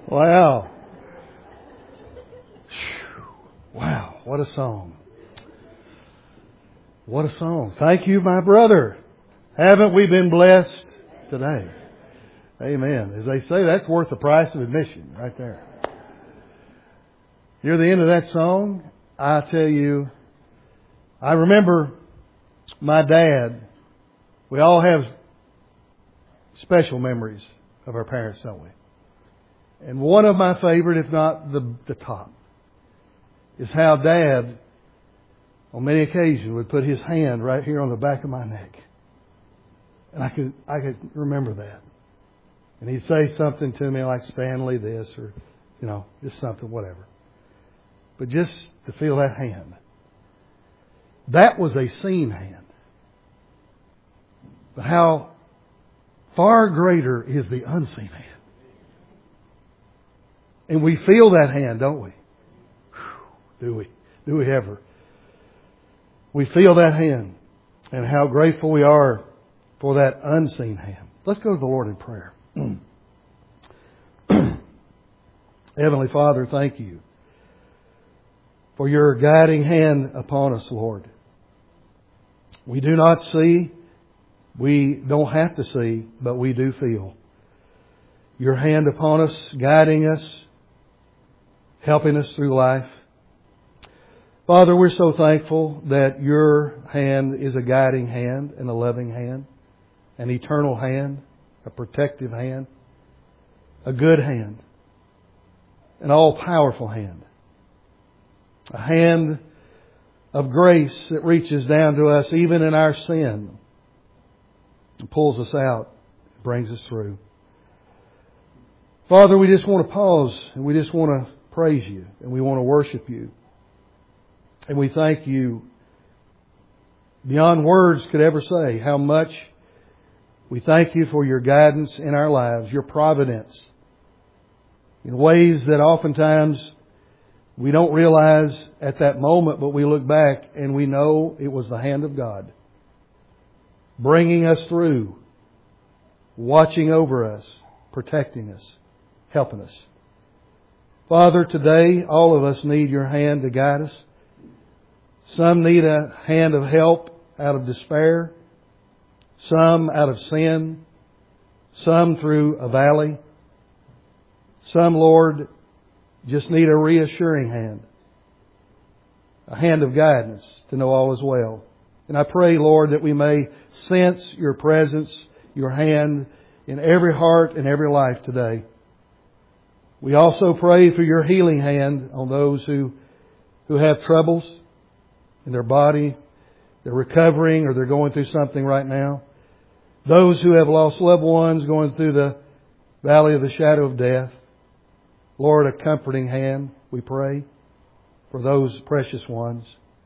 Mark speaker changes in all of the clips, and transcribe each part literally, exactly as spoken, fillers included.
Speaker 1: Wow. Wow, what a song. What a song. Thank you, my brother. Haven't we been blessed today? Amen. As they say, that's worth the price of admission right there. Near the end of that song, I tell you, I remember my dad. We all have special memories of our parents, don't we? And one of my favorite, if not the, the top, is how Dad, on many occasions, would put his hand right here on the back of my neck. And I could, I could remember that. And he'd say something to me like, Stanley this, or, you know, just something, whatever. But just to feel that hand. That was a seen hand. But how far greater is the unseen hand. And we feel that hand, don't we? Whew, do we? Do we ever? We feel that hand. And how grateful we are for that unseen hand. Let's go to the Lord in prayer. Heavenly Father, thank you for your guiding hand upon us, Lord. We do not see, we don't have to see, but we do feel your hand upon us, guiding us, helping us through life. Father, we're so thankful that your hand is a guiding hand and a loving hand, an eternal hand, a protective hand, a good hand, an all-powerful hand, a hand of grace that reaches down to us even in our sin and pulls us out and brings us through. Father, we just want to pause and we just want to praise you and we want to worship you. And we thank you beyond words could ever say how much we thank you for your guidance in our lives, your providence, in ways that oftentimes we don't realize at that moment, but we look back and we know it was the hand of God bringing us through, watching over us, protecting us, helping us. Father, today all of us need your hand to guide us. Some need a hand of help out of despair. Some out of sin. Some through a valley. Some, Lord, just need a reassuring hand. A hand of guidance to know all is well. And I pray, Lord, that we may sense your presence, your hand in every heart and every life today. We also pray for your healing hand on those who, who have troubles in their body. They're recovering or they're going through something right now. Those who have lost loved ones going through the valley of the shadow of death. Lord, a comforting hand, we pray, for those precious ones.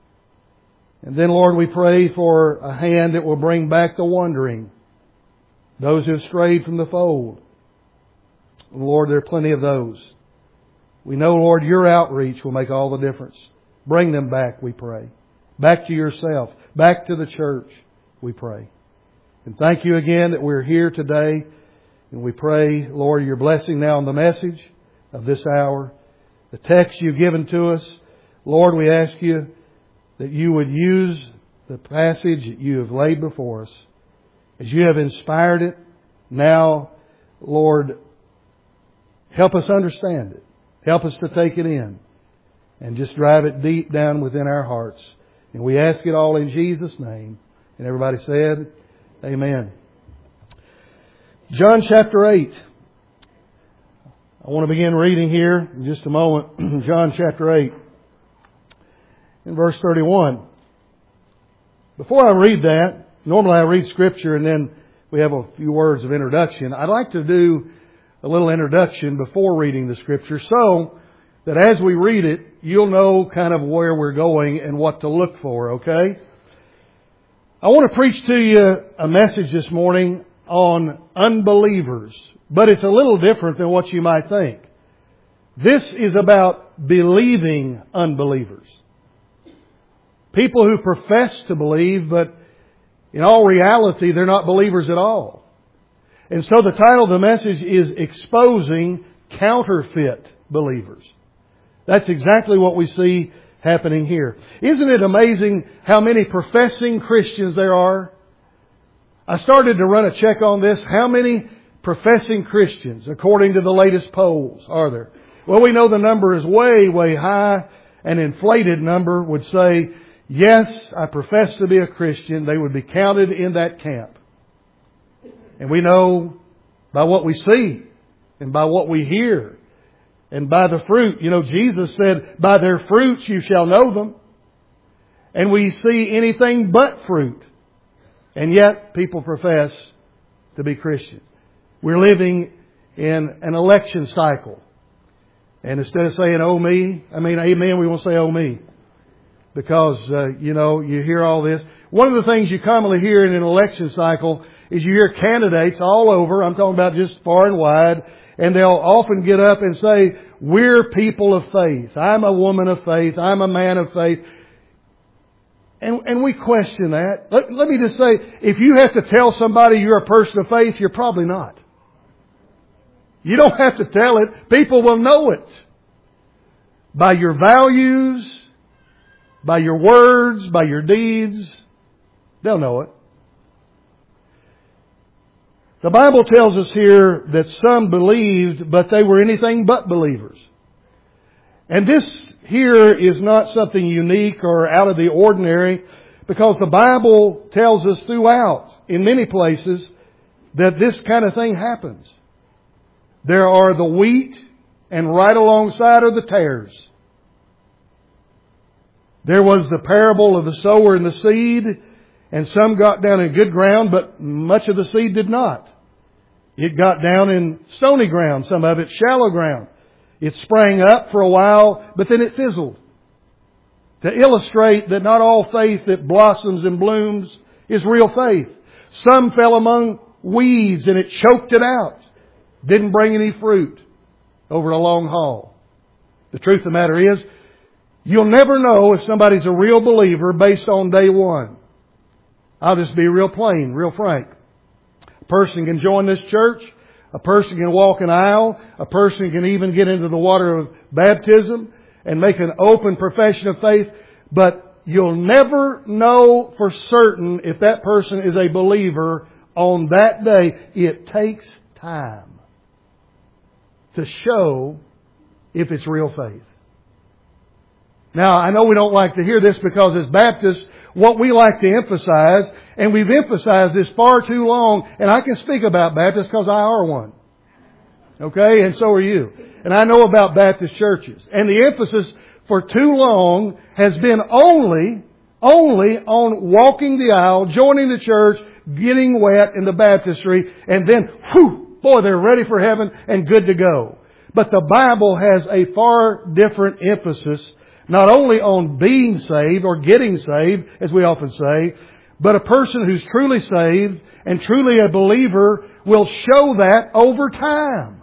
Speaker 1: And then, Lord, we pray for a hand that will bring back the wandering, those who have strayed from the fold. And Lord, there are plenty of those. We know, Lord, your outreach will make all the difference. Bring them back, we pray. Back to yourself. Back to the church, we pray. And thank you again that we're here today. And we pray, Lord, your blessing now on the message of this hour. The text you've given to us. Lord, we ask you that you would use the passage that you have laid before us. As you have inspired it, now, Lord, help us understand it. Help us to take it in. And just drive it deep down within our hearts. And we ask it all in Jesus' name. And everybody said, Amen. John chapter eight. I want to begin reading here in just a moment. John chapter eight. In verse thirty-one. Before I read that, normally I read Scripture and then we have a few words of introduction. I'd like to do a little introduction before reading the Scripture so that as we read it, you'll know kind of where we're going and what to look for, okay? I want to preach to you a message this morning on unbelievers, but it's a little different than what you might think. This is about believing unbelievers. People who profess to believe, but in all reality, they're not believers at all. And so the title of the message is Exposing counterfeit believers. That's exactly what we see happening here. Isn't it amazing how many professing Christians there are? I started to run a check on this. How many professing Christians, according to the latest polls, are there? Well, we know the number is way, way high. An inflated number would say, yes, I profess to be a Christian. They would be counted in that camp. And we know by what we see and by what we hear and by the fruit. You know, Jesus said, by their fruits you shall know them. And we see anything but fruit. And yet people profess to be Christians. We're living in an election cycle. And instead of saying, oh me, I mean, amen, we won't say, oh me. Because, uh, you know, you hear all this. One of the things you commonly hear in an election cycle is you hear candidates all over, I'm talking about just far and wide, and they'll often get up and say, we're people of faith. I'm a woman of faith. I'm a man of faith. And, and we question that. Let, let me just say, if you have to tell somebody you're a person of faith, you're probably not. You don't have to tell it. People will know it. By your values, by your words, by your deeds, they'll know it. The Bible tells us here that some believed, but they were anything but believers. And this here is not something unique or out of the ordinary, because the Bible tells us throughout, in many places, that this kind of thing happens. There are the wheat, and right alongside are the tares. There was the parable of the sower and the seed, and some got down in good ground, but much of the seed did not. It got down in stony ground, some of it shallow ground. It sprang up for a while, but then it fizzled. To illustrate that not all faith that blossoms and blooms is real faith. Some fell among weeds and it choked it out. Didn't bring any fruit over a long haul. The truth of the matter is, you'll never know if somebody's a real believer based on day one. I'll just be real plain, real frank. A person can join this church. A person can walk an aisle. A person can even get into the water of baptism and make an open profession of faith. But you'll never know for certain if that person is a believer on that day. It takes time to show if it's real faith. Now, I know we don't like to hear this because as Baptists, what we like to emphasize, and we've emphasized this far too long, and I can speak about Baptists because I are one. Okay? And so are you. And I know about Baptist churches. And the emphasis for too long has been only, only on walking the aisle, joining the church, getting wet in the baptistry, and then, whew, boy, they're ready for heaven and good to go. But the Bible has a far different emphasis, not only on being saved or getting saved, as we often say, but a person who's truly saved and truly a believer will show that over time.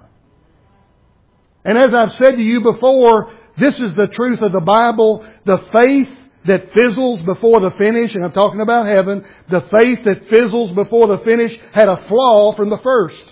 Speaker 1: And as I've said to you before, this is the truth of the Bible. The faith that fizzles before the finish, and I'm talking about heaven, the faith that fizzles before the finish had a flaw from the first.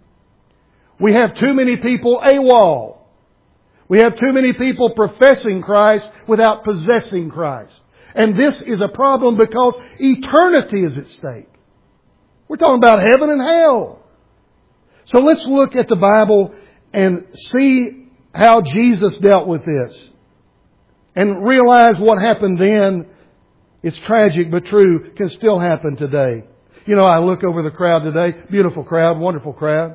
Speaker 1: We have too many people AWOL. We have too many people professing Christ without possessing Christ. And this is a problem because eternity is at stake. We're talking about heaven and hell. So let's look at the Bible and see how Jesus dealt with this. And realize what happened then, it's tragic but true, can still happen today. You know, I look over the crowd today, beautiful crowd, wonderful crowd.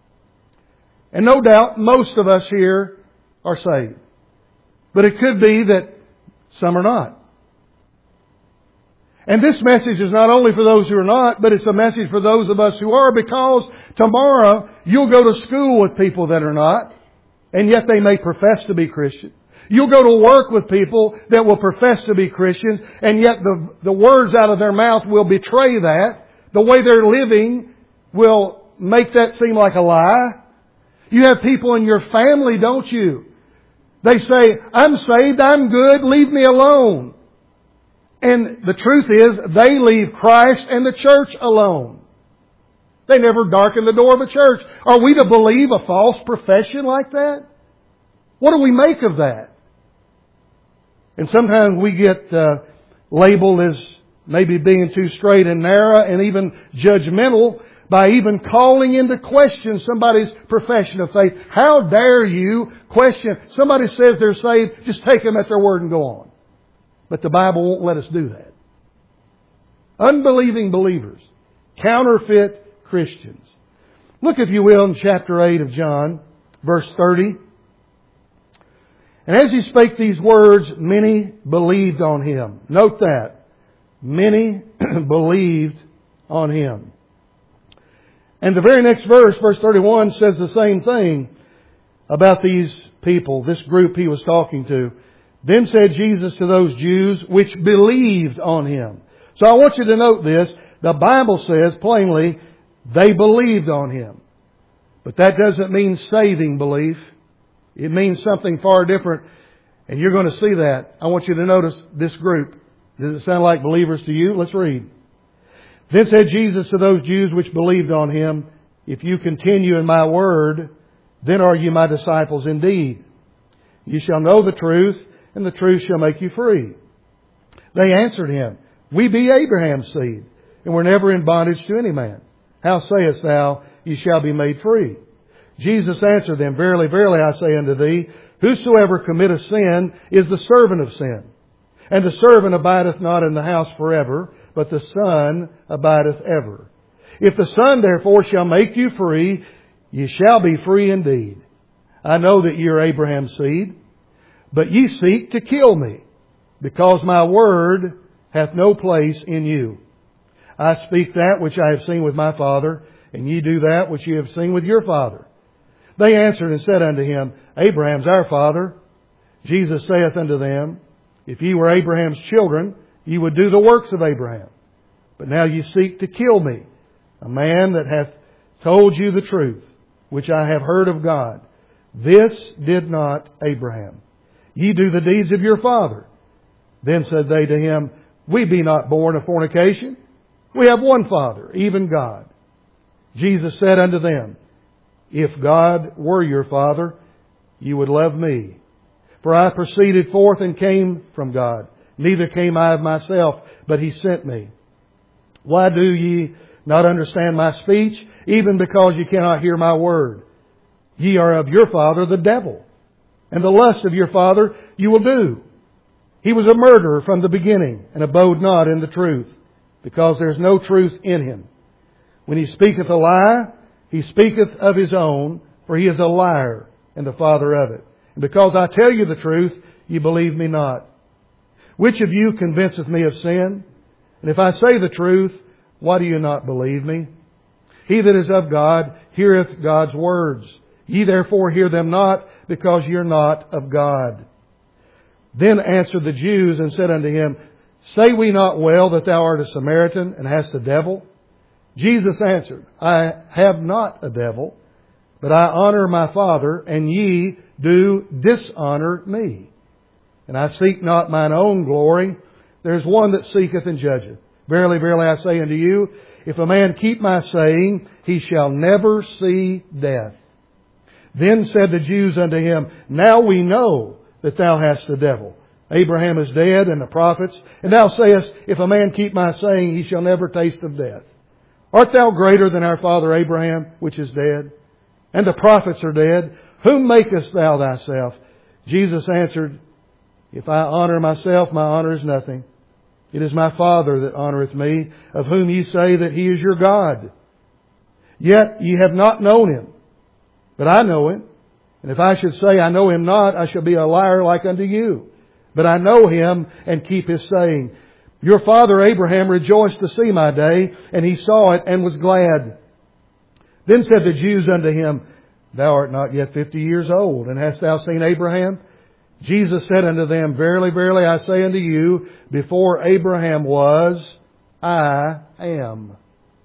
Speaker 1: And no doubt most of us here are saved. But it could be that some are not. And this message is not only for those who are not, but it's a message for those of us who are, because tomorrow you'll go to school with people that are not, and yet they may profess to be Christian. You'll go to work with people that will profess to be Christians, and yet the, the words out of their mouth will betray that. The way they're living will make that seem like a lie. You have people in your family, don't you? They say, I'm saved, I'm good, leave me alone. And the truth is, they leave Christ and the church alone. They never darken the door of a church. Are we to believe a false profession like that? What do we make of that? And sometimes we get uh, labeled as maybe being too straight and narrow and even judgmental by even calling into question somebody's profession of faith. How dare you question? Somebody says they're saved, just take them at their word and go on. But the Bible won't let us do that. Unbelieving believers, counterfeit Christians. Look, if you will, in chapter eight of John, verse thirty. And as he spake these words, many believed on him. Note that. Many believed on him. And the very next verse, verse thirty-one, says the same thing about these people, this group he was talking to. Then said Jesus to those Jews which believed on him. So I want you to note this. The Bible says plainly, they believed on him. But that doesn't mean saving belief. It means something far different. And you're going to see that. I want you to notice this group. Does it sound like believers to you? Let's read. Then said Jesus to those Jews which believed on him, if you continue in my word, then are you my disciples indeed. You shall know the truth, and the truth shall make you free. They answered him, we be Abraham's seed, and we're never in bondage to any man. How sayest thou, ye shall be made free? Jesus answered them, verily, verily, I say unto thee, whosoever committeth sin is the servant of sin. And the servant abideth not in the house forever, but the Son abideth ever. If the Son therefore shall make you free, ye shall be free indeed. I know that ye are Abraham's seed, but ye seek to kill me, because my word hath no place in you. I speak that which I have seen with my Father, and ye do that which ye have seen with your father. They answered and said unto him, Abraham's our father. Jesus saith unto them, if ye were Abraham's children, ye would do the works of Abraham. But now ye seek to kill me, a man that hath told you the truth, which I have heard of God. This did not Abraham. Ye do the deeds of your father. Then said they to him, we be not born of fornication. We have one Father, even God. Jesus said unto them, if God were your Father, you would love me. For I proceeded forth and came from God. Neither came I of myself, but He sent me. Why do ye not understand my speech? Even because ye cannot hear my word. Ye are of your father the devil, and the lust of your father you will do. He was a murderer from the beginning, and abode not in the truth, because there is no truth in him. When he speaketh a lie, he speaketh of his own, for he is a liar and the father of it. And because I tell you the truth, ye believe me not. Which of you convinceth me of sin? And if I say the truth, why do you not believe me? He that is of God heareth God's words. Ye therefore hear them not, because ye are not of God. Then answered the Jews and said unto him, say we not well that thou art a Samaritan and hast a devil? Jesus answered, I have not a devil, but I honour my Father, and ye do dishonour me. And I seek not mine own glory. There is one that seeketh and judgeth. Verily, verily, I say unto you, if a man keep my saying, he shall never see death. Then said the Jews unto him, now we know that thou hast a devil. Abraham is dead, and the prophets, and thou sayest, if a man keep my saying, he shall never taste of death. Art thou greater than our father Abraham, which is dead? And the prophets are dead. Whom makest thou thyself? Jesus answered, if I honour myself, my honour is nothing. It is my Father that honoureth me, of whom ye say that He is your God. Yet ye have not known Him, but I know Him. And if I should say I know Him not, I shall be a liar like unto you. But I know Him and keep His saying. Your father Abraham rejoiced to see my day, and he saw it and was glad. Then said the Jews unto him, thou art not yet fifty years old, and hast thou seen Abraham? Jesus said unto them, verily, verily, I say unto you, before Abraham was, I am.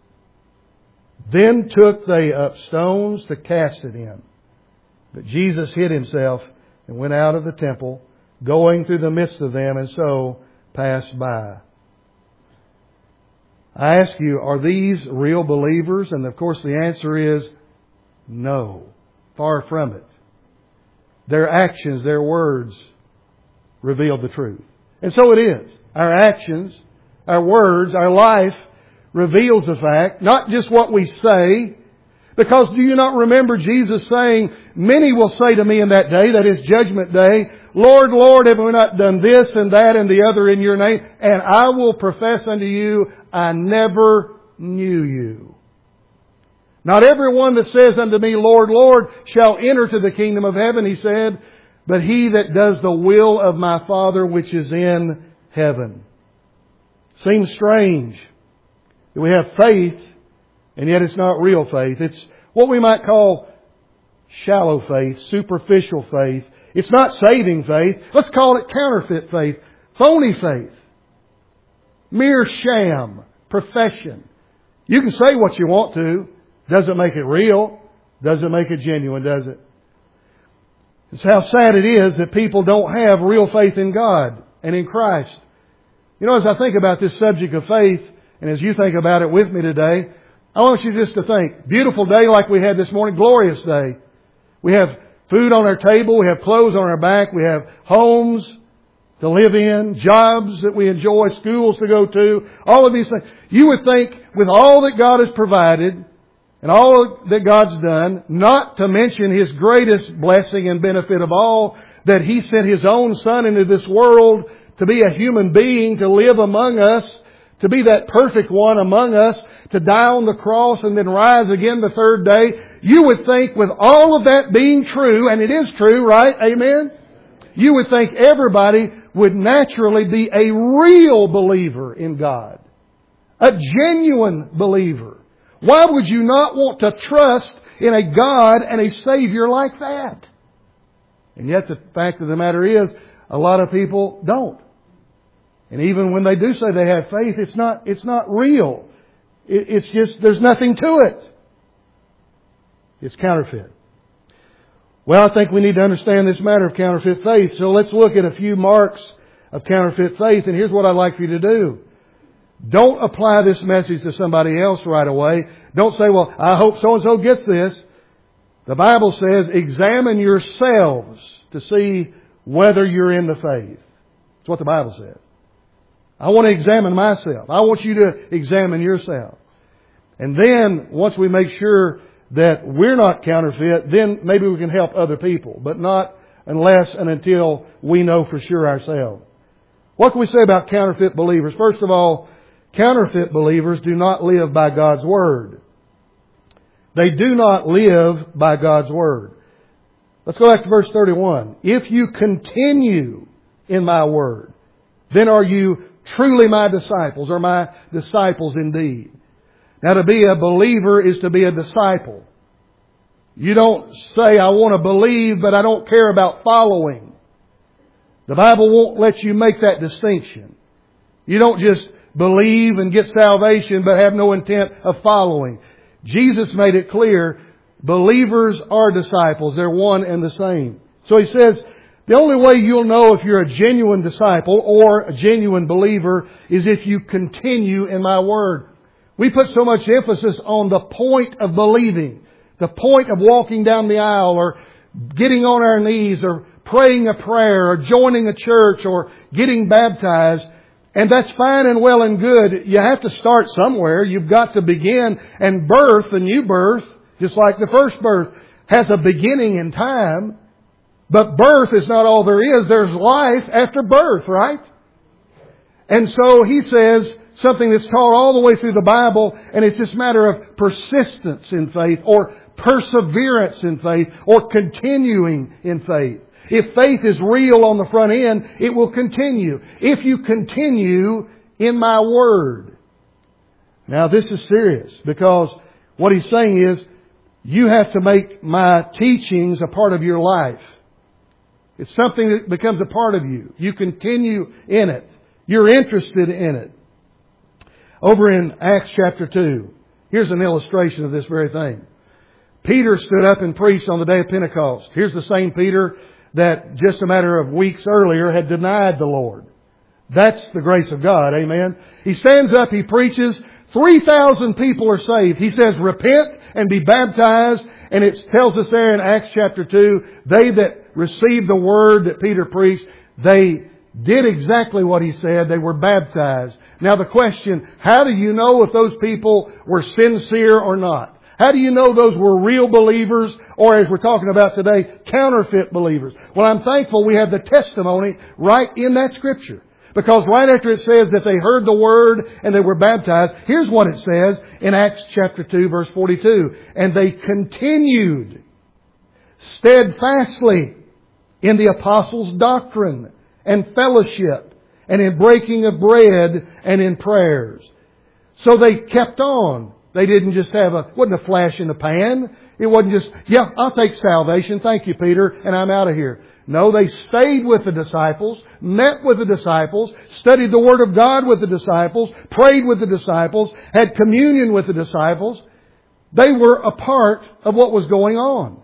Speaker 1: Then took they up stones to cast at him. But Jesus hid himself and went out of the temple, going through the midst of them, and so passed by. I ask you, are these real believers? And of course the answer is no. Far from it. Their actions, their words reveal the truth. And so it is. Our actions, our words, our life reveals the fact, not just what we say. Because do you not remember Jesus saying, many will say to me in that day, that is Judgment Day, Lord, Lord, have we not done this and that and the other in your name? And I will profess unto you, I never knew you. Not everyone that says unto me, Lord, Lord, shall enter to the kingdom of heaven, He said, but he that does the will of my Father which is in heaven. Seems strange that we have faith, and yet it's not real faith. It's what we might call shallow faith, superficial faith. It's not saving faith. Let's call it counterfeit faith, phony faith, mere sham, profession. You can say what you want to. Doesn't make it real. Doesn't make it genuine, does it? It's how sad it is that people don't have real faith in God and in Christ. You know, as I think about this subject of faith, and as you think about it with me today, I want you just to think, beautiful day like we had this morning, glorious day. We have food on our table, we have clothes on our back, we have homes to live in, jobs that we enjoy, schools to go to, all of these things. You would think with all that God has provided and all that God's done, not to mention His greatest blessing and benefit of all, that He sent His own Son into this world to be a human being, to live among us, to be that perfect one among us, to die on the cross and then rise again the third day. You would think with all of that being true, and it is true, right? Amen? You would think everybody would naturally be a real believer in God. A genuine believer. Why would you not want to trust in a God and a Savior like that? And yet the fact of the matter is, a lot of people don't. And even when they do say they have faith, it's not, it's not real. It, it's just, there's nothing to it. It's counterfeit. Well, I think we need to understand this matter of counterfeit faith. So let's look at a few marks of counterfeit faith. And here's what I'd like for you to do. Don't apply this message to somebody else right away. Don't say, well, I hope so-and-so gets this. The Bible says, examine yourselves to see whether you're in the faith. That's what the Bible says. I want to examine myself. I want you to examine yourself. And then, once we make sure that we're not counterfeit, then maybe we can help other people. But not unless and until we know for sure ourselves. What can we say about counterfeit believers? First of all, counterfeit believers do not live by God's Word. They do not live by God's Word. Let's go back to verse thirty-one. If you continue in my Word, then are you truly my disciples, or my disciples indeed. Now, to be a believer is to be a disciple. You don't say, I want to believe, but I don't care about following. The Bible won't let you make that distinction. You don't just believe and get salvation, but have no intent of following. Jesus made it clear, believers are disciples. They're one and the same. So He says, the only way you'll know if you're a genuine disciple or a genuine believer is if you continue in my Word. We put so much emphasis on the point of believing, the point of walking down the aisle or getting on our knees or praying a prayer or joining a church or getting baptized. And that's fine and well and good. You have to start somewhere. You've got to begin. And birth, the new birth, just like the first birth, has a beginning in time. But birth is not all there is. There's life after birth, right? And so He says something that's taught all the way through the Bible, and it's this matter of persistence in faith or perseverance in faith or continuing in faith. If faith is real on the front end, it will continue. If you continue in my Word. Now this is serious, because what He's saying is you have to make my teachings a part of your life. It's something that becomes a part of you. You continue in it. You're interested in it. Over in Acts chapter two, here's an illustration of this very thing. Peter stood up and preached on the day of Pentecost. Here's the same Peter that just a matter of weeks earlier had denied the Lord. That's the grace of God, amen. He stands up, he preaches. three thousand people are saved. He says, repent and be baptized. And it tells us there in Acts chapter two, they that received the word that Peter preached, they did exactly what he said. They were baptized. Now the question, how do you know if those people were sincere or not? How do you know those were real believers, or as we're talking about today, counterfeit believers? Well, I'm thankful we have the testimony right in that Scripture. Because right after it says that they heard the Word and they were baptized, here's what it says in Acts chapter two, verse forty-two. And they continued steadfastly in the apostles' doctrine and fellowship and in breaking of bread and in prayers. So they kept on. They didn't just have a, wasn't a flash in the pan. It wasn't just, yeah, I'll take salvation. Thank you, Peter, and I'm out of here. No, they stayed with the disciples, met with the disciples, studied the Word of God with the disciples, prayed with the disciples, had communion with the disciples. They were a part of what was going on.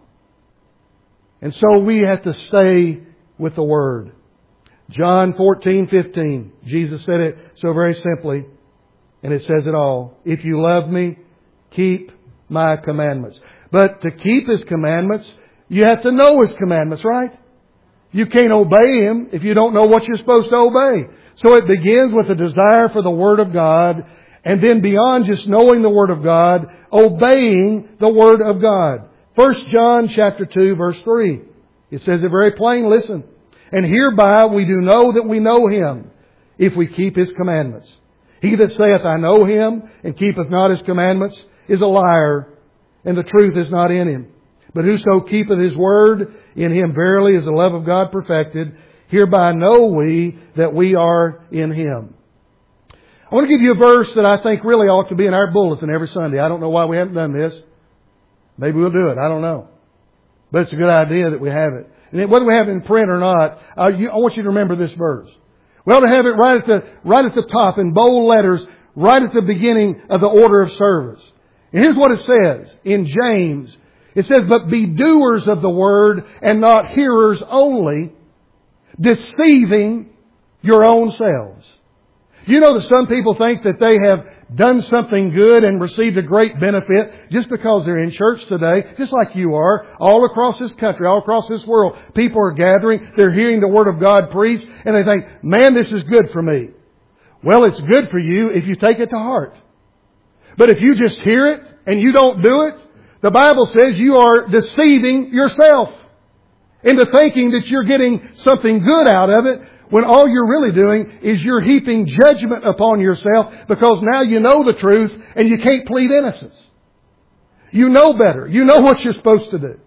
Speaker 1: And so we have to stay with the Word. John fourteen fifteen. Jesus said it so very simply, and it says it all. If you love me, keep my commandments. But to keep His commandments, you have to know His commandments, right? You can't obey Him if you don't know what you're supposed to obey. So it begins with a desire for the Word of God, and then beyond just knowing the Word of God, obeying the Word of God. First John chapter two, verse three. It says it very plain, listen. And hereby we do know that we know Him, if we keep His commandments. He that saith, I know Him, and keepeth not His commandments, is a liar, and the truth is not in him. But whoso keepeth His word, in him verily is the love of God perfected. Hereby know we that we are in Him. I want to give you a verse that I think really ought to be in our bulletin every Sunday. I don't know why we haven't done this. Maybe we'll do it. I don't know. But it's a good idea that we have it. And whether we have it in print or not, I want you to remember this verse. We ought to have it right at the, right at the top in bold letters, right at the beginning of the order of service. And here's what it says in James. It says, but be doers of the word and not hearers only, deceiving your own selves. You know that some people think that they have done something good and received a great benefit just because they're in church today, just like you are, all across this country, all across this world. People are gathering, they're hearing the Word of God preached, and they think, man, this is good for me. Well, it's good for you if you take it to heart. But if you just hear it and you don't do it, the Bible says you are deceiving yourself into thinking that you're getting something good out of it, when all you're really doing is you're heaping judgment upon yourself because now you know the truth and you can't plead innocence. You know better. You know what you're supposed to do.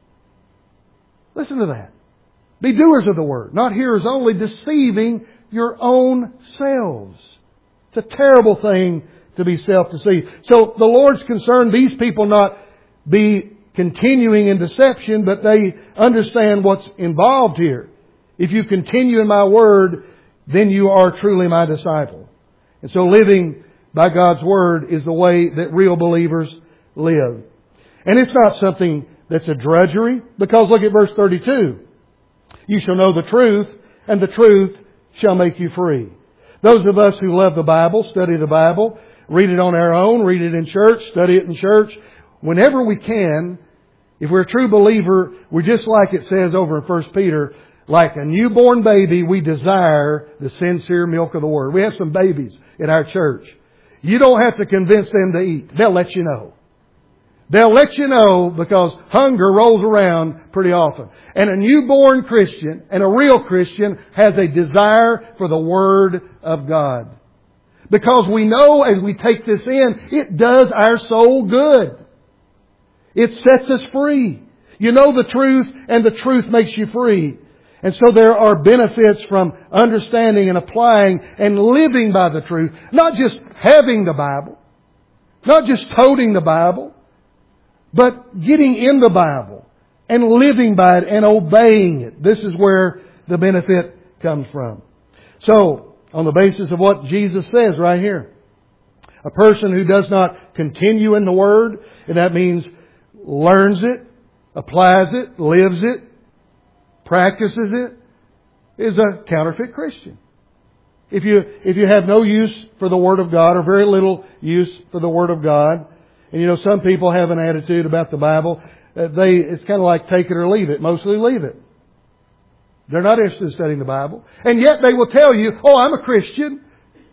Speaker 1: Listen to that. Be doers of the word, not hearers only, deceiving your own selves. It's a terrible thing to be self-deceived. So the Lord's concerned these people not be continuing in deception, but they understand what's involved here. If you continue in my word, then you are truly my disciple. And so living by God's word is the way that real believers live. And it's not something that's a drudgery, because look at verse thirty-two. You shall know the truth, and the truth shall make you free. Those of us who love the Bible, study the Bible, read it on our own, read it in church, study it in church, whenever we can, if we're a true believer, we're just like it says over in First Peter, like a newborn baby, we desire the sincere milk of the Word. We have some babies in our church. You don't have to convince them to eat. They'll let you know. They'll let you know because hunger rolls around pretty often. And a newborn Christian and a real Christian has a desire for the Word of God. Because we know as we take this in, it does our soul good. It sets us free. You know the truth, and the truth makes you free. And so there are benefits from understanding and applying and living by the truth. Not just having the Bible. Not just toting the Bible. But getting in the Bible and living by it and obeying it. This is where the benefit comes from. So, on the basis of what Jesus says right here, a person who does not continue in the Word, and that means learns it, applies it, lives it, practices it, is a counterfeit Christian. If you, if you have no use for the Word of God or very little use for the Word of God, and you know, some people have an attitude about the Bible, uh, they, it's kind of like take it or leave it. Mostly leave it. They're not interested in studying the Bible. And yet they will tell you, oh, I'm a Christian.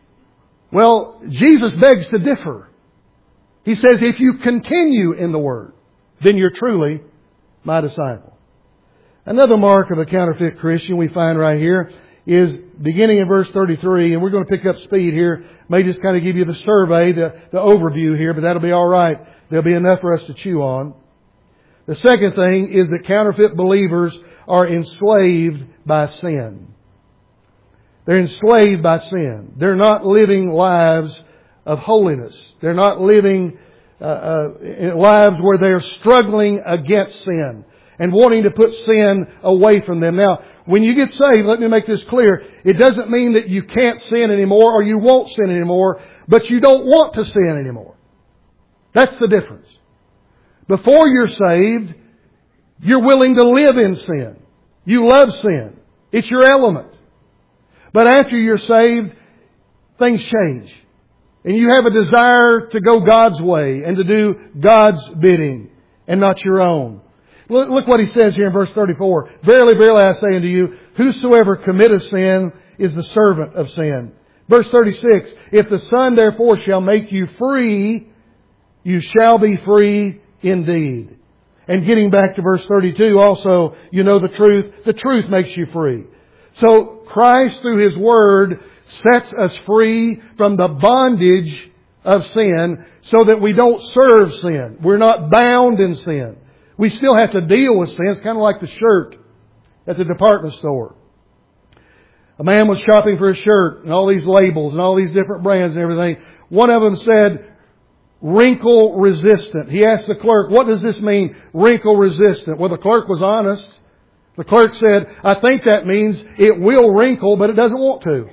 Speaker 1: Well, Jesus begs to differ. He says, if you continue in the Word, then you're truly my disciple. Another mark of a counterfeit Christian we find right here is beginning in verse thirty-three, and we're going to pick up speed here. May just kind of give you the survey, the, the overview here, but that'll be all right. There'll be enough for us to chew on. The second thing is that counterfeit believers are enslaved by sin. They're enslaved by sin. They're not living lives of holiness. They're not living uh, uh, lives where they're struggling against sin and wanting to put sin away from them. Now, when you get saved, let me make this clear. It doesn't mean that you can't sin anymore or you won't sin anymore, but you don't want to sin anymore. That's the difference. Before you're saved, you're willing to live in sin. You love sin. It's your element. But after you're saved, things change. And you have a desire to go God's way and to do God's bidding and not your own. Look, look what He says here in verse thirty-four. Verily, verily, I say unto you, whosoever committeth sin is the servant of sin. Verse thirty-six, if the Son therefore shall make you free, you shall be free indeed. And getting back to verse thirty-two also, you know the truth. The truth makes you free. So Christ through His Word sets us free from the bondage of sin so that we don't serve sin. We're not bound in sin. We still have to deal with sin. It's kind of like the shirt at the department store. A man was shopping for a shirt and all these labels and all these different brands and everything. One of them said, wrinkle resistant. He asked the clerk, what does this mean, wrinkle resistant? Well, the clerk was honest. The clerk said, I think that means it will wrinkle, but it doesn't want to.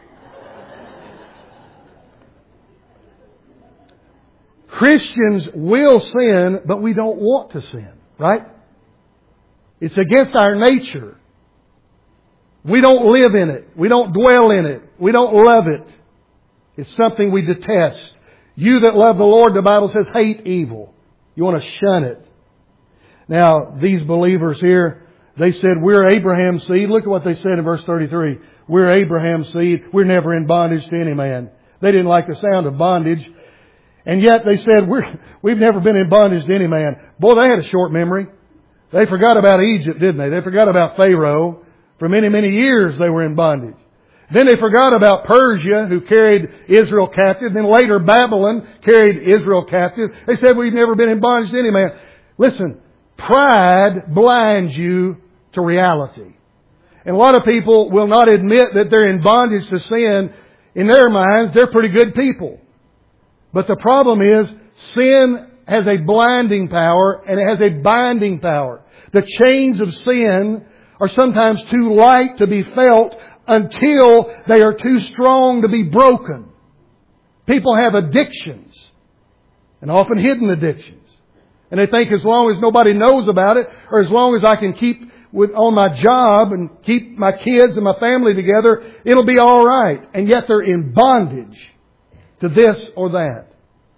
Speaker 1: Christians will sin, but we don't want to sin, right? It's against our nature. We don't live in it. We don't dwell in it. We don't love it. It's something we detest. You that love the Lord, the Bible says, hate evil. You want to shun it. Now, these believers here, they said, we're Abraham's seed. Look at what they said in verse thirty-three. We're Abraham's seed. We're never in bondage to any man. They didn't like the sound of bondage. And yet they said, we're, we've never been in bondage to any man. Boy, they had a short memory. They forgot about Egypt, didn't they? They forgot about Pharaoh. For many, many years they were in bondage. Then they forgot about Persia, who carried Israel captive. Then later Babylon carried Israel captive. They said, we've never been in bondage to any man. Listen, pride blinds you to reality. And a lot of people will not admit that they're in bondage to sin. In their minds, they're pretty good people. But the problem is, sin has a blinding power and it has a binding power. The chains of sin are sometimes too light to be felt until they are too strong to be broken. People have addictions, and often hidden addictions. And they think as long as nobody knows about it, or as long as I can keep with on my job and keep my kids and my family together, it'll be all right. And yet they're in bondage to this or that.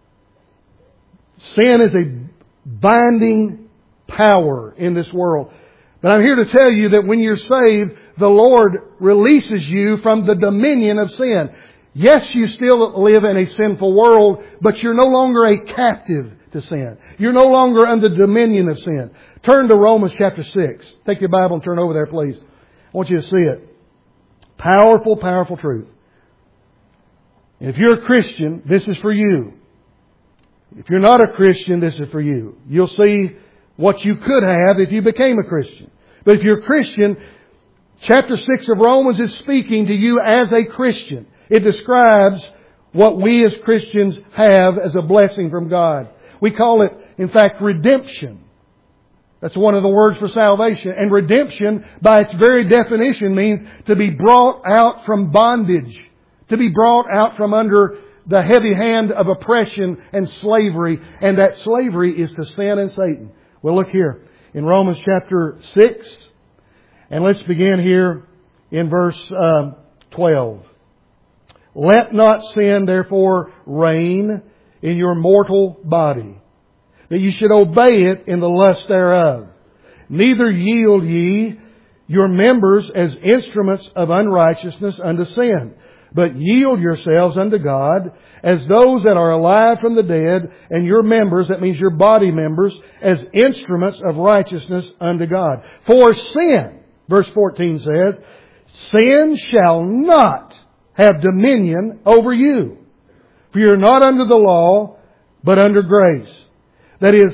Speaker 1: Sin is a binding power in this world. But I'm here to tell you that when you're saved, the Lord releases you from the dominion of sin. Yes, you still live in a sinful world, but you're no longer a captive to sin. You're no longer under the dominion of sin. Turn to Romans chapter six. Take your Bible and turn over there, please. I want you to see it. Powerful, powerful truth. And if you're a Christian, this is for you. If you're not a Christian, this is for you. You'll see what you could have if you became a Christian. But if you're a Christian, chapter six of Romans is speaking to you as a Christian. It describes what we as Christians have as a blessing from God. We call it, in fact, redemption. That's one of the words for salvation. And redemption, by its very definition, means to be brought out from bondage. To be brought out from under the heavy hand of oppression and slavery. And that slavery is to sin and Satan. Well, look here in Romans chapter six. And let's begin here in verse um, twelve. Let not sin therefore reign in your mortal body, that ye should obey it in the lust thereof. Neither yield ye your members as instruments of unrighteousness unto sin, but yield yourselves unto God as those that are alive from the dead, and your members, that means your body members, as instruments of righteousness unto God. For sin, verse fourteen says, sin shall not have dominion over you. For you are not under the law, but under grace. That is,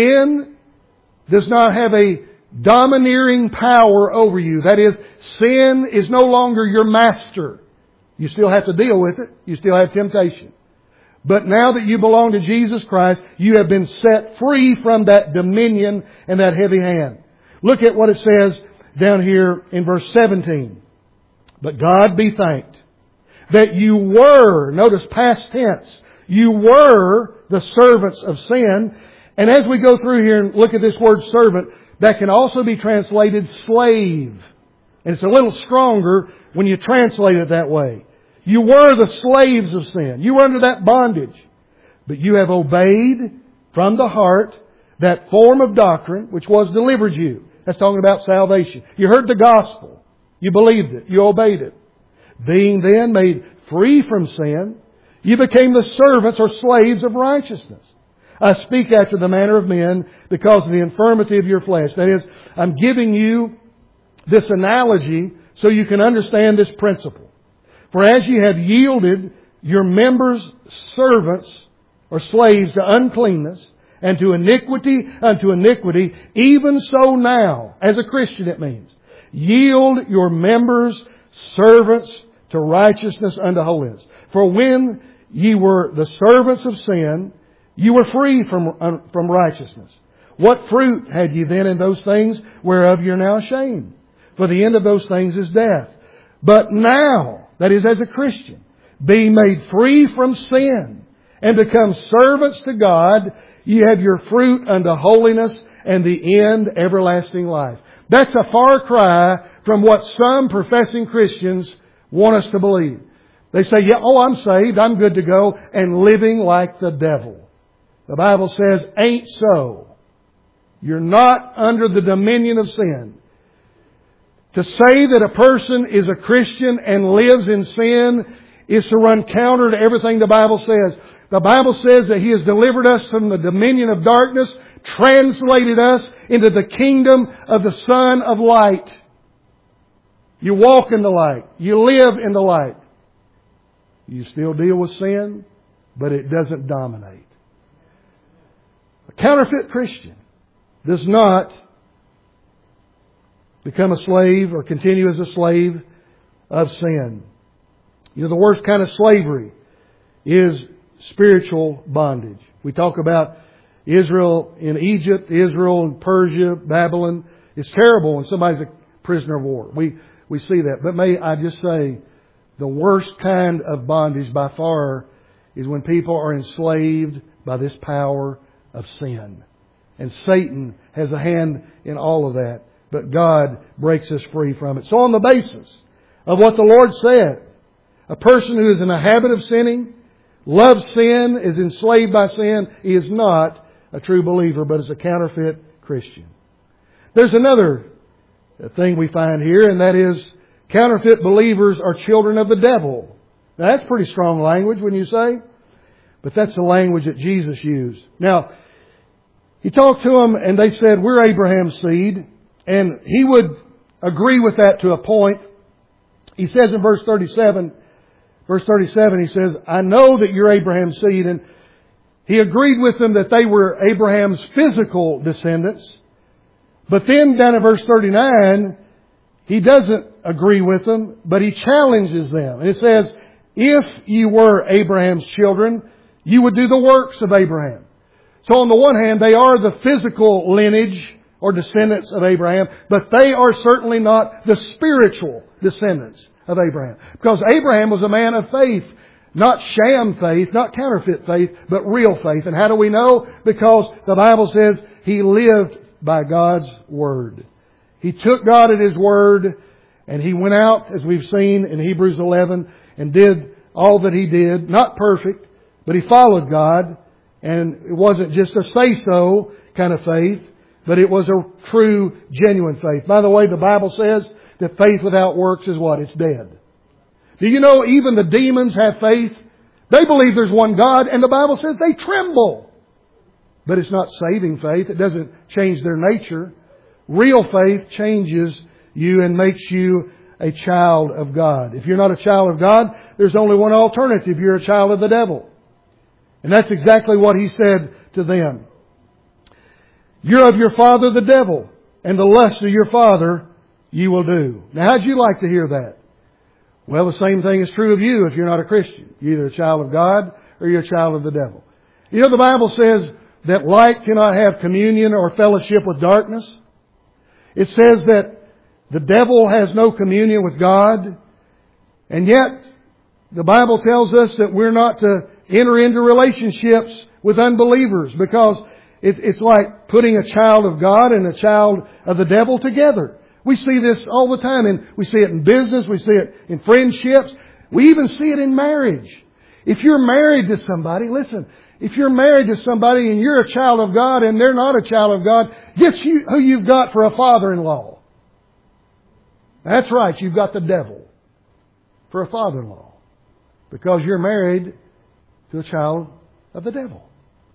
Speaker 1: sin does not have a domineering power over you. That is, sin is no longer your master. You still have to deal with it. You still have temptation. But now that you belong to Jesus Christ, you have been set free from that dominion and that heavy hand. Look at what it says down here in verse seventeen. But God be thanked that you were, notice past tense, you were the servants of sin. And as we go through here and look at this word servant, that can also be translated slave. And it's a little stronger when you translate it that way. You were the slaves of sin. You were under that bondage. But you have obeyed from the heart that form of doctrine which was delivered you. That's talking about salvation. You heard the gospel. You believed it. You obeyed it. Being then made free from sin, you became the servants or slaves of righteousness. I speak after the manner of men because of the infirmity of your flesh. That is, I'm giving you this analogy so you can understand this principle. For as ye have yielded your members servants or slaves to uncleanness and to iniquity unto iniquity, even so now, as a Christian it means, yield your members servants to righteousness unto holiness. For when ye were the servants of sin, you were free from, from righteousness. What fruit had ye then in those things whereof ye are now ashamed? For the end of those things is death. But now, that is as a Christian, being made free from sin and become servants to God, ye have your fruit unto holiness and the end everlasting life. That's a far cry from what some professing Christians want us to believe. They say, yeah, oh, I'm saved, I'm good to go, and living like the devil. The Bible says, ain't so. You're not under the dominion of sin. To say that a person is a Christian and lives in sin is to run counter to everything the Bible says. The Bible says that He has delivered us from the dominion of darkness, translated us into the kingdom of the Son of light. You walk in the light. You live in the light. You still deal with sin, but it doesn't dominate. A counterfeit Christian does not become a slave or continue as a slave of sin. You know, the worst kind of slavery is spiritual bondage. We talk about Israel in Egypt, Israel in Persia, Babylon. It's terrible when somebody's a prisoner of war. We we see that. But may I just say, the worst kind of bondage by far is when people are enslaved by this power of sin. And Satan has a hand in all of that. But God breaks us free from it. So on the basis of what the Lord said, a person who is in a habit of sinning, loves sin, is enslaved by sin, he is not a true believer, but is a counterfeit Christian. There's another thing we find here, and that is counterfeit believers are children of the devil. Now that's pretty strong language, wouldn't you say? But that's the language that Jesus used. Now, He talked to them and they said, we're Abraham's seed. And He would agree with that to a point. He says in verse thirty-seven, verse thirty-seven, He says, I know that you're Abraham's seed. And He agreed with them that they were Abraham's physical descendants. But then down in verse thirty-nine, He doesn't agree with them, but He challenges them. And it says, if you were Abraham's children, you would do the works of Abraham. So on the one hand, they are the physical lineage or descendants of Abraham, but they are certainly not the spiritual descendants of Abraham. Because Abraham was a man of faith, not sham faith, not counterfeit faith, but real faith. And how do we know? Because the Bible says he lived by God's Word. He took God at His Word, and he went out, as we've seen in Hebrews eleven, and did all that he did. Not perfect, but he followed God. And it wasn't just a say-so kind of faith, but it was a true, genuine faith. By the way, the Bible says that faith without works is what? It's dead. Do you know even the demons have faith? They believe there's one God, and the Bible says they tremble. But it's not saving faith. It doesn't change their nature. Real faith changes you and makes you a child of God. If you're not a child of God, there's only one alternative. You're a child of the devil. And that's exactly what he said to them. You're of your father the devil, and the lust of your father you will do. Now, how'd you like to hear that? Well, the same thing is true of you if you're not a Christian. You're either a child of God or you're a child of the devil. You know, the Bible says that light cannot have communion or fellowship with darkness. It says that the devil has no communion with God. And yet, the Bible tells us that we're not to enter into relationships with unbelievers, because it, it's like putting a child of God and a child of the devil together. We see this all the time, and we see it in business, we see it in friendships, we even see it in marriage. If you're married to somebody, listen, if you're married to somebody and you're a child of God and they're not a child of God, guess who you've got for a father-in-law? That's right, you've got the devil for a father-in-law, because you're married to a child of the devil.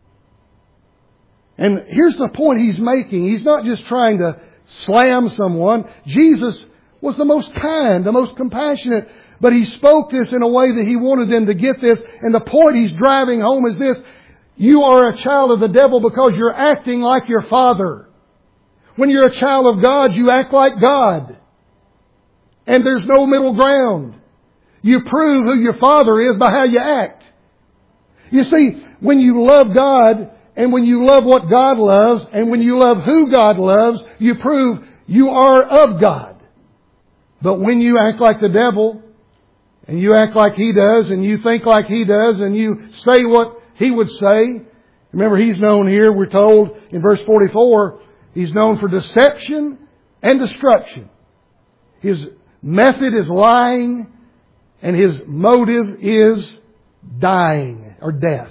Speaker 1: And here's the point he's making. He's not just trying to slam someone. Jesus was the most kind, the most compassionate, but he spoke this in a way that he wanted them to get this. And the point he's driving home is this: you are a child of the devil because you're acting like your father. When you're a child of God, you act like God. And there's no middle ground. You prove who your father is by how you act. You see, when you love God, and when you love what God loves, and when you love who God loves, you prove you are of God. But when you act like the devil, and you act like he does, and you think like he does, and you say what he would say, remember he's known here, we're told in verse forty-four, he's known for deception and destruction. His method is lying, and his motive is dying or death.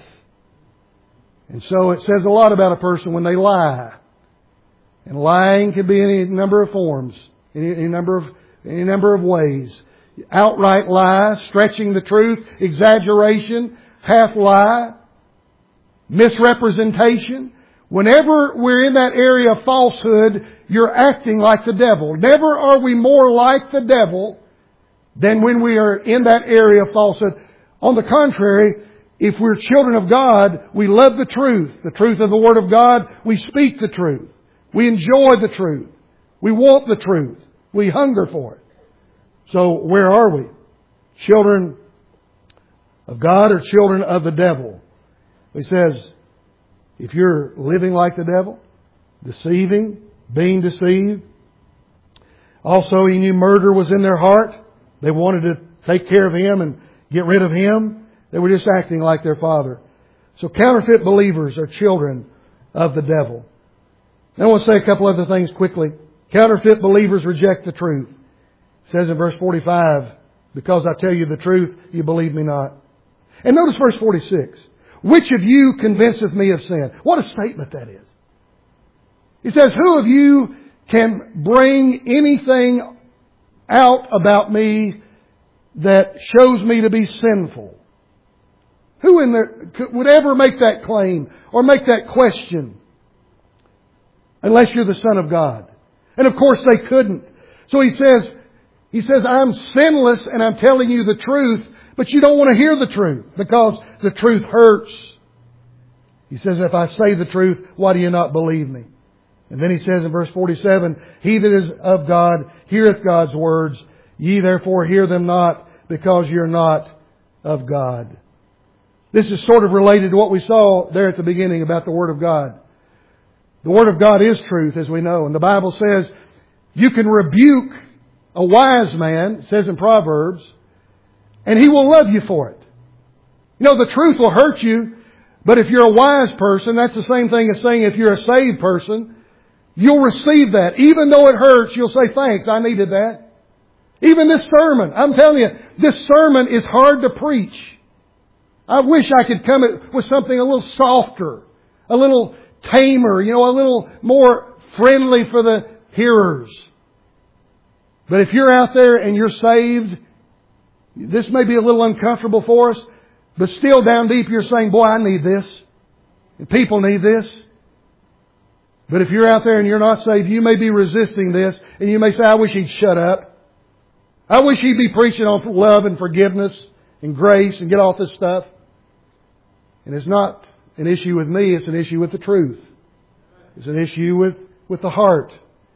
Speaker 1: And so it says a lot about a person when they lie. And lying can be in any number of forms, any, any number of any number of ways. Outright lie, stretching the truth, exaggeration, half lie, misrepresentation. Whenever we're in that area of falsehood, you're acting like the devil. Never are we more like the devil than when we are in that area of falsehood. On the contrary, if we're children of God, we love the truth. The truth of the Word of God. We speak the truth. We enjoy the truth. We want the truth. We hunger for it. So where are we? Children of God or children of the devil? He says, if you're living like the devil, deceiving, being deceived. Also, he knew murder was in their heart. They wanted to take care of him and get rid of him. They were just acting like their father. So counterfeit believers are children of the devil. Now I want to say a couple other things quickly. Counterfeit believers reject the truth. It says in verse forty-five, because I tell you the truth, you believe me not. And notice verse forty-six. Which of you convinceth me of sin? What a statement that is. He says, who of you can bring anything out about me that shows me to be sinful? Who in there would ever make that claim or make that question? Unless you're the Son of God. And of course they couldn't. So he says, he says, I'm sinless and I'm telling you the truth, but you don't want to hear the truth because the truth hurts. He says, if I say the truth, why do you not believe me? And then he says in verse forty-seven, he that is of God heareth God's words. Ye therefore hear them not, because you're not of God. This is sort of related to what we saw there at the beginning about the Word of God. The Word of God is truth, as we know. And the Bible says you can rebuke a wise man, it says in Proverbs, and he will love you for it. You know, the truth will hurt you, but if you're a wise person, that's the same thing as saying if you're a saved person, you'll receive that. Even though it hurts, you'll say, thanks, I needed that. Even this sermon, I'm telling you, this sermon is hard to preach. I wish I could come with something a little softer, a little tamer, you know, a little more friendly for the hearers. But if you're out there and you're saved, this may be a little uncomfortable for us, but still down deep you're saying, boy, I need this. People need this. But if you're out there and you're not saved, you may be resisting this, and you may say, I wish he'd shut up. I wish he'd be preaching on love and forgiveness and grace and get off this stuff. And it's not an issue with me, it's an issue with the truth. It's an issue with, with the heart.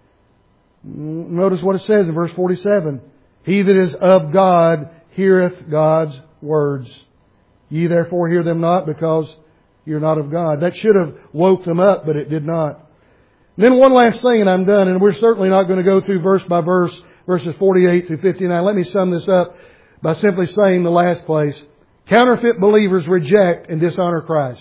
Speaker 1: Notice what it says in verse forty-seven. He that is of God heareth God's words. Ye therefore hear them not, because you're not of God. That should have woke them up, but it did not. And then one last thing and I'm done, and we're certainly not going to go through verse by verse, verses forty-eight through fifty-nine. Let me sum this up by simply saying the last place. Counterfeit believers reject and dishonor Christ.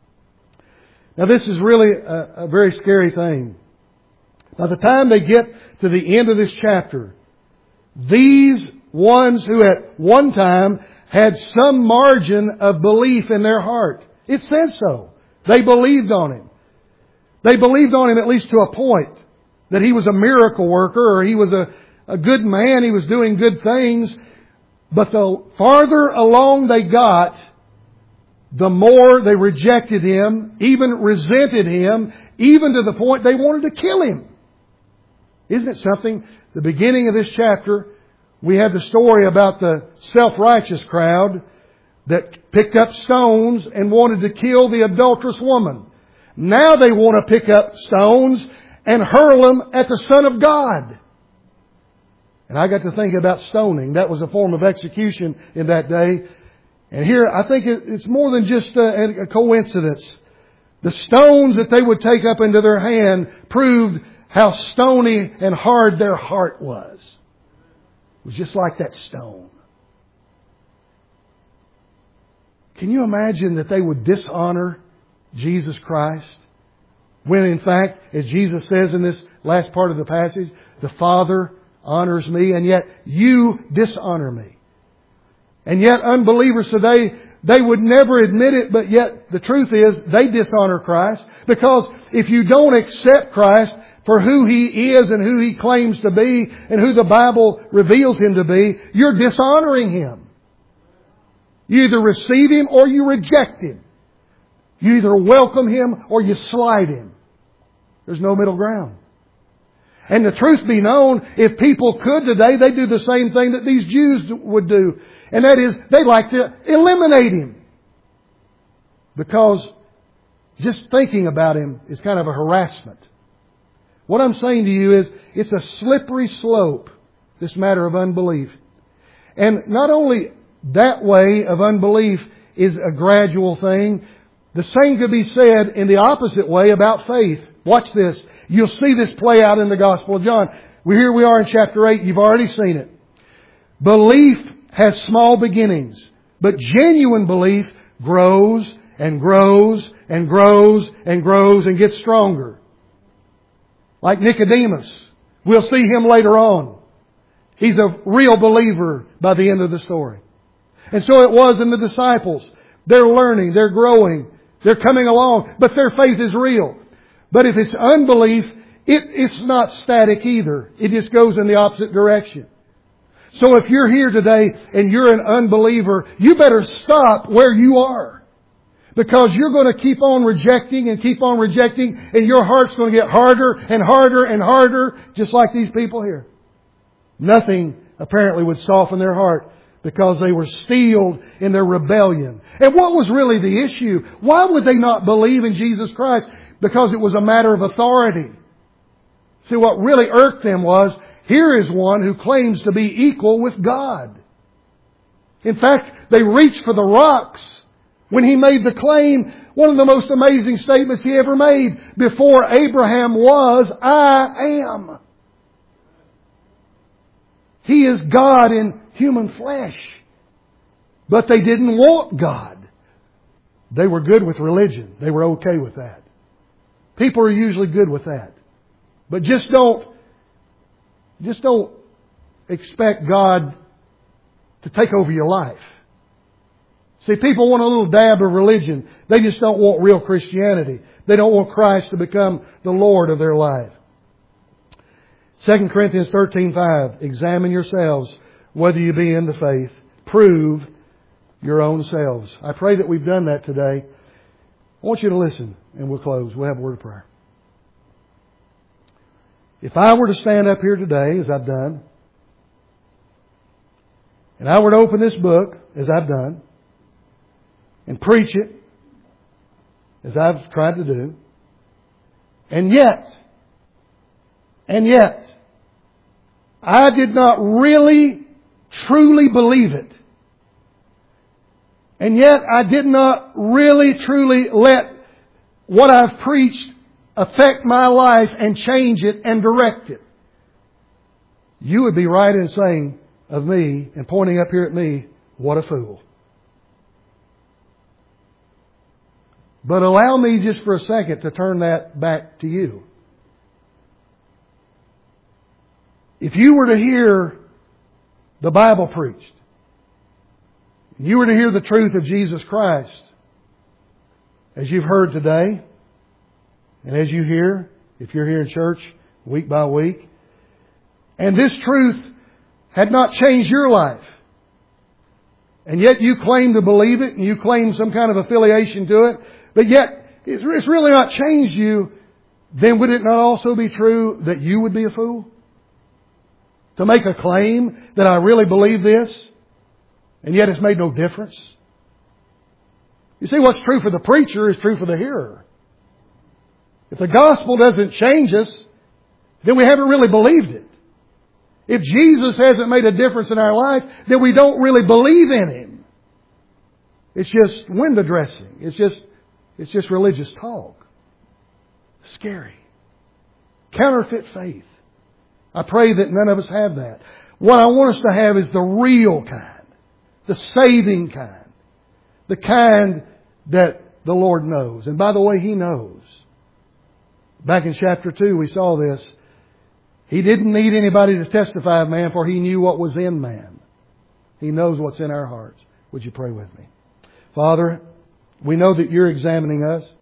Speaker 1: Now this is really a, a very scary thing. By the time they get to the end of this chapter, these ones who at one time had some margin of belief in their heart, it says so. They believed on Him. They believed on Him at least to a point, that He was a miracle worker, or He was a, a good man, He was doing good things. But the farther along they got, the more they rejected Him, even resented Him, even to the point they wanted to kill Him. Isn't it something? The beginning of this chapter, we had the story about the self-righteous crowd that picked up stones and wanted to kill the adulterous woman. Now they want to pick up stones and hurl them at the Son of God. And I got to think about stoning. That was a form of execution in that day. And here, I think it's more than just a coincidence. The stones that they would take up into their hand proved how stony and hard their heart was. It was just like that stone. Can you imagine that they would dishonor Jesus Christ, when in fact, as Jesus says in this last part of the passage, the Father honors me, and yet you dishonor me. And yet unbelievers today, they would never admit it, but yet the truth is they dishonor Christ. Because if you don't accept Christ for who He is and who He claims to be and who the Bible reveals Him to be, you're dishonoring Him. You either receive Him or you reject Him. You either welcome Him or you slide Him. There's no middle ground. And the truth be known, if people could today, they'd do the same thing that these Jews would do. And that is, they'd like to eliminate Him. Because just thinking about Him is kind of a harassment. What I'm saying to you is, it's a slippery slope, this matter of unbelief. And not only that way of unbelief is a gradual thing, the same could be said in the opposite way about faith. Watch this. You'll see this play out in the Gospel of John. We Here we are in chapter eight. You've already seen it. Belief has small beginnings, but genuine belief grows and grows and grows and grows and gets stronger. Like Nicodemus. We'll see him later on. He's a real believer by the end of the story. And so it was in the disciples. They're learning, they're growing, they're coming along, but their faith is real. But if it's unbelief, it, it's not static either. It just goes in the opposite direction. So if you're here today and you're an unbeliever, you better stop where you are. Because you're going to keep on rejecting and keep on rejecting, and your heart's going to get harder and harder and harder, just like these people here. Nothing apparently would soften their heart, because they were steeled in their rebellion. And what was really the issue? Why would they not believe in Jesus Christ? Because it was a matter of authority. See, what really irked them was, here is one who claims to be equal with God. In fact, they reached for the rocks when He made the claim, one of the most amazing statements He ever made. Before Abraham was, I am. He is God in human flesh. But they didn't want God. They were good with religion. They were okay with that. People are usually good with that. But just don't, just don't expect God to take over your life. See, people want a little dab of religion. They just don't want real Christianity. They don't want Christ to become the Lord of their life. Second Corinthians thirteen five. Examine yourselves whether you be in the faith. Prove your own selves. I pray that we've done that today. I want you to listen, and we'll close. We'll have a word of prayer. If I were to stand up here today, as I've done, and I were to open this book, as I've done, and preach it, as I've tried to do, and yet, and yet, I did not really, truly believe it. And yet I did not really, truly let what I've preached affect my life and change it and direct it. You would be right in saying of me and pointing up here at me, what a fool. But allow me just for a second to turn that back to you. If you were to hear the Bible preached, you were to hear the truth of Jesus Christ, as you've heard today, and as you hear, if you're here in church week by week, and this truth had not changed your life, and yet you claim to believe it, and you claim some kind of affiliation to it, but yet it's really not changed you, then would it not also be true that you would be a fool? To make a claim that I really believe this, and yet it's made no difference. You see, what's true for the preacher is true for the hearer. If the gospel doesn't change us, then we haven't really believed it. If Jesus hasn't made a difference in our life, then we don't really believe in Him. It's just window dressing. It's just, it's just religious talk. Scary. Counterfeit faith. I pray that none of us have that. What I want us to have is the real kind. The saving kind. The kind that the Lord knows. And by the way, He knows. Back in chapter two, we saw this. He didn't need anybody to testify of man, for He knew what was in man. He knows what's in our hearts. Would you pray with me? Father, we know that You're examining us.